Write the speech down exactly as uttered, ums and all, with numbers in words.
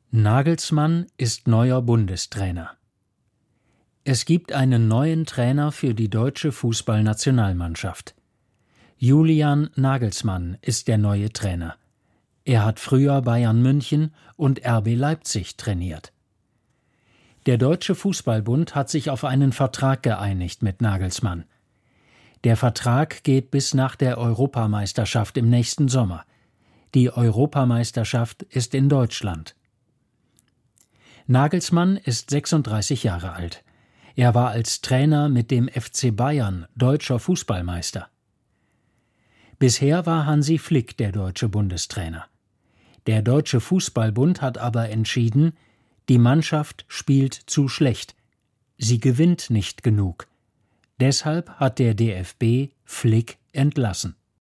Nagelsmann ist neuer Bundestrainer. Es gibt einen neuen Trainer für die deutsche Fußballnationalmannschaft. Julian Nagelsmann ist der neue Trainer. Er hat früher Bayern München und R B Leipzig trainiert. Der Deutsche Fußballbund hat sich auf einen Vertrag geeinigt mit Nagelsmann. Der Vertrag geht bis nach der Europameisterschaft im nächsten Sommer. Die Europameisterschaft ist in Deutschland. Nagelsmann ist sechsunddreißig Jahre alt. Er war als Trainer mit dem F C Bayern deutscher Fußballmeister. Bisher war Hansi Flick der deutsche Bundestrainer. Der Deutsche Fußballbund hat aber entschieden, die Mannschaft spielt zu schlecht. Sie gewinnt nicht genug. Deshalb hat der D F B Flick entlassen.